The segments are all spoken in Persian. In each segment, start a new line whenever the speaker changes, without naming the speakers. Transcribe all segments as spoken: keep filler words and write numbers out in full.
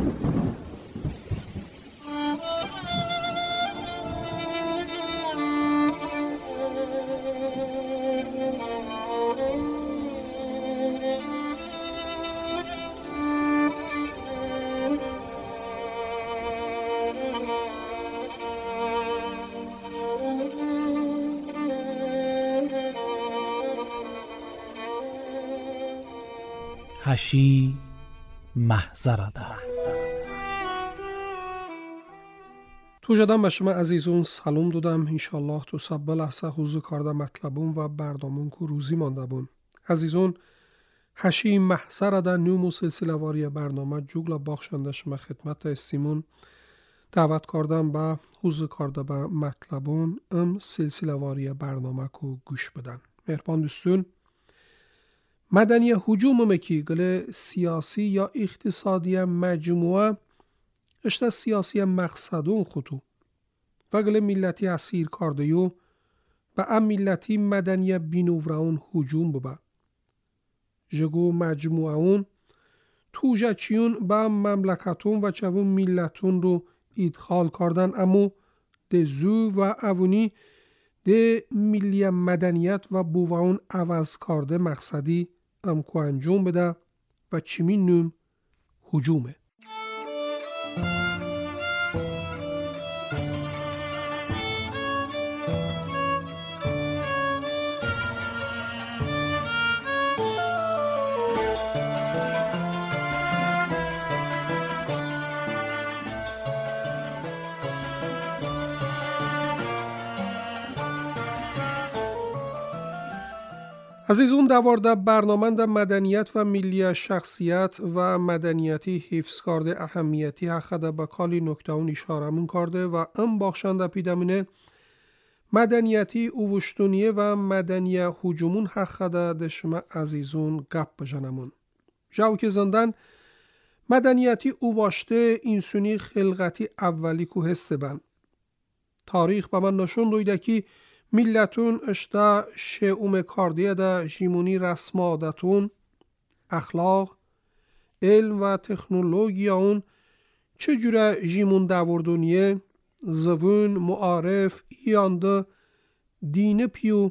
هشی محضرده.
تو جدم به شما عزیزون سلام دادم. انشالله تو سب لحظه حوزو کارده مطلبون و برنامون که روزی مانده بون. عزیزون هشی محضرده نومو سلسله واری برنامه جوگلا باخشنده شما خدمت استیمون دعوت کردم به حوزو کارده به مطلبون ام سلسله واری برنامه که گوش بدن. مهربان دوستون، مدنی هجوم مکی گله سیاسی یا اقتصادی مجموعه اشتا سیاسی مقصدون خطو و گله ملتی اسیر کاردیو به ام ملتی مدنی بینوراون هجوم ببا. جگو مجموعه اون توجه چیون به مملکتون و چوون ملتون رو ادخال کردن، امو ده زو و اوونی ده ملی مدنیت و بوون عوض کرده مقصدی ام کو انجام بده و چیمین نوم هجومه. عزیزون دوارده برنامه در مدنیت و ملی شخصیت و مدنیتی حفظ کرده اهمیتی حقده به کالی نکته اون اشاره من کرده و ام باخشنده پیدمونه مدنیتی اوشتونیه و مدنی هجومون حقده دشما عزیزون گپ بجنمون. جاو که زندن مدنیتی اواشته اینسونی خلقتی اولی که هسته بند. تاریخ به من نشون دویده که ملتون اشتا شعوم کاردیه ده جیمونی رسم عادتون، اخلاق، علم و تکنولوژیا اون چجوره جیمون دوردونیه، زبون، معارف، ایانده، دین پیو،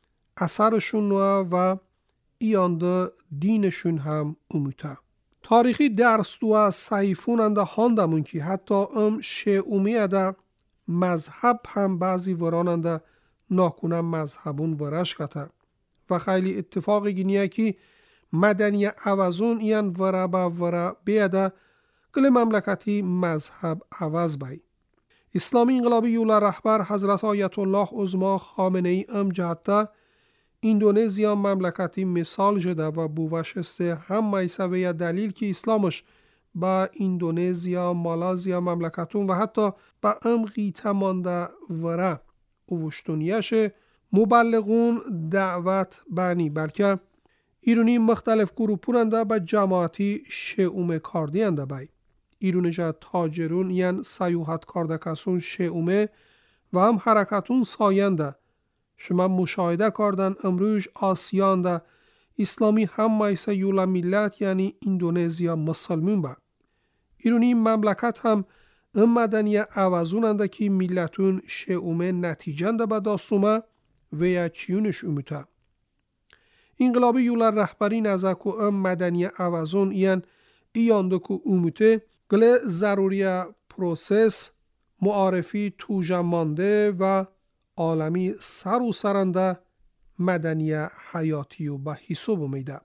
اثرشون و ایانده دینشون هم اوموته. تاریخی درست و صحیفون انده هاندمون که حتی ام شعومیه ده مذهب هم بعضی وراننده ناکنم مذهبون ورش کتا و خیلی اتفاقی گینیه که مدنی عوضون این ورا با ورا بیده گل مملکتی مذهب عوض بای. اسلامی انقلابی یولا رهبر حضرت آیت الله عظما خامنه ای ام جهته اندونزیا مملکتی مثال جده و بوشسته هم میسویه دلیل که اسلامش با اندونزیا، مالازیا مملکتون و حتی با ام غیطه مانده ورا اوشتونیش مبلغون دعوت بانی، بلکه ایرونی مختلف گروپوننده به جماعتی شعوم کاردینده بای. ایرونی جا تاجرون یعن سیوحت کرده کسون شعومه و هم حرکتون ساینده. شما مشاهده کردن امروز آسیانده اسلامی هم مایسه یولا ملت یعنی اندونزیا مسلمون با. ایرونی مملکت هم ام مدنی عوضوننده که ملتون شعومه نتیجنده به داستومه و یا چیونش اوموته. انقلابی یولا رهبری نزاکو ام مدنی عوضون این ایانده که اوموته گله ضروری پروسس معارفی توجه مانده و عالمی سر و سرنده مدنی حیاتی و به حساب میده.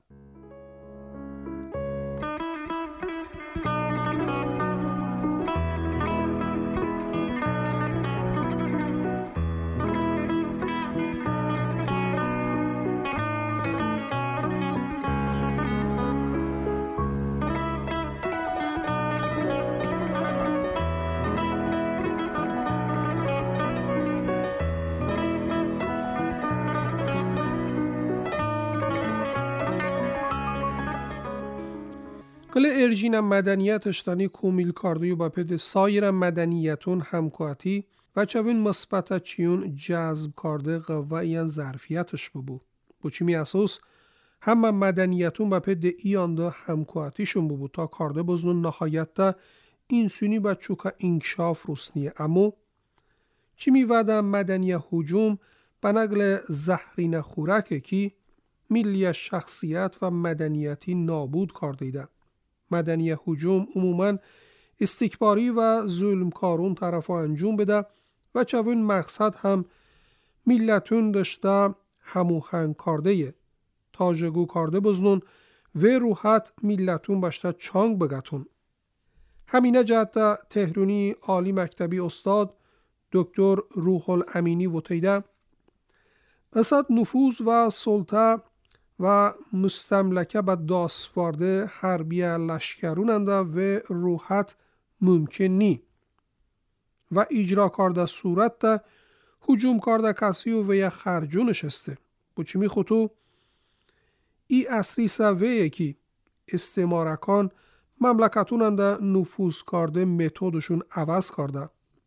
کل ارژین مدنیت اشتانی کومیل کاردیو با پد سایر مدنیتون همکاتی و چوین مثبت چیون جذب کرده قوه این ظرفیتش ببو. بو چی می اساس هم مدنیتون و پد ایان da همکواتیشون بود تا کارده بزنون نهایت da اینسونی با چوکا انکشاف روسنیه. اما چی میوادم مدنی هجوم به نقل زهرین خورکه کی ملی شخصیت و مدنیتی نابود کرده ده. مدنی هجوم عموماً استکباری و ظلمکارون طرفا انجام بده و چون مقصد هم ملتون داشته هموهنگ کرده یه. تاجگو کرده بزنون و روحت ملتون باشته چانگ بگتون. همینه جهت تهرونی عالی مکتبی استاد دکتر روح الامینی وطیده اصد نفوذ و سلطه و مستملکه به داسوارده حربی لشکروننده و روحت ممکن نی و اجرا کرده صورت ده هجوم کرده کسی و یه خرجو نشسته. بچی می خطو ای اصلی سویه که استعمارکان مملکتوننده نفوذ کرده متدشون عوض کرده.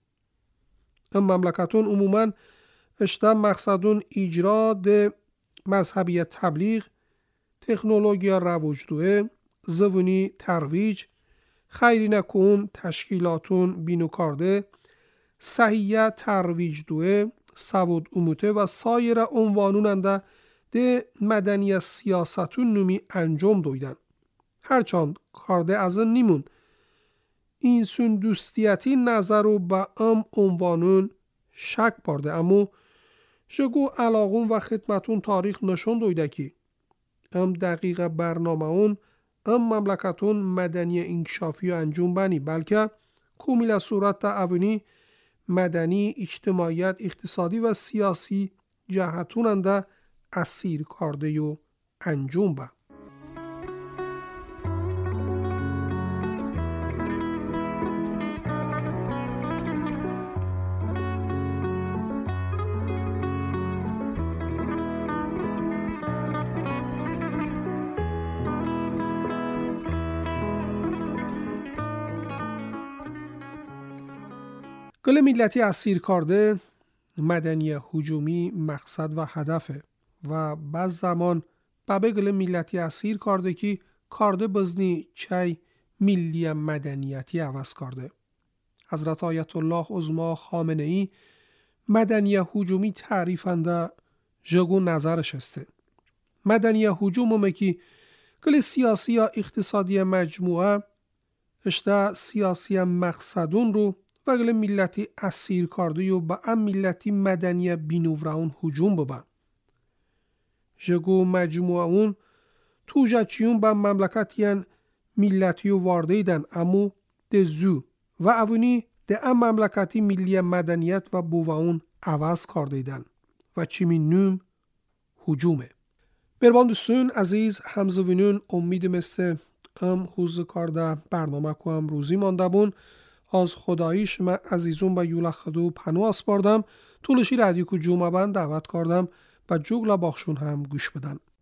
این مملکتون عموماً اشته مقصدون اجرا ده مذهبی تبلیغ، تکنولوژی رواج دوه، زبونی ترویج، خیلی نکن تشکیلاتون بینو کرده، صحیح ترویج دوه، سواد اموته و سایر عنوانوننده ده مدنی سیاستون نمی انجام دویدن. هرچند کارده از این نیمون این سون دوستیتی نظر رو با ام عنوانون شک پارده. اما جگو علاقون و خدمتون تاریخ نشون دویده که ام دقیق برنامه اون ام مملکتون مدنی انکشافی و انجام بنی بلکه کمیل صورت اونی مدنی اجتماعیت اقتصادی و سیاسی جهتوننده اسیر کرده و انجام با. گل ملتی اسیر کرده مدنی هجومی مقصد و هدفه و بعض زمان بابه گل ملتی اسیر کرده که کرده بزنی چای ملی مدنیتی عوض کرده. حضرت آیت الله عظما خامنه ای مدنی هجومی تعریفنده جگو نظرش هسته. مدنی هجوم همه که گل سیاسی یا اقتصادی مجموعه اشته سیاسی مقصدون رو و گل ملتی اسیر کرده و با ام ملتی مدنی بینوراون هجوم ببا. جگو مجموعه اون توجچیون با مملکتیان ملتی و وارده ایدن امو دزو و اونی ده ام مملکتی ملی مدنیت و بوواون عوض کرده ایدن و چیمی نوم هجومه. بربان دوستون عزیز همزوینون امید مثل ام حوز کرده برنامه که هم روزی مانده بون از خداییش من عزیزون با یولا خدو پنو اسپاردم طولشی رادیو که جمعه بند دعوت کردم و جوگلا باخشون هم گوش بدن.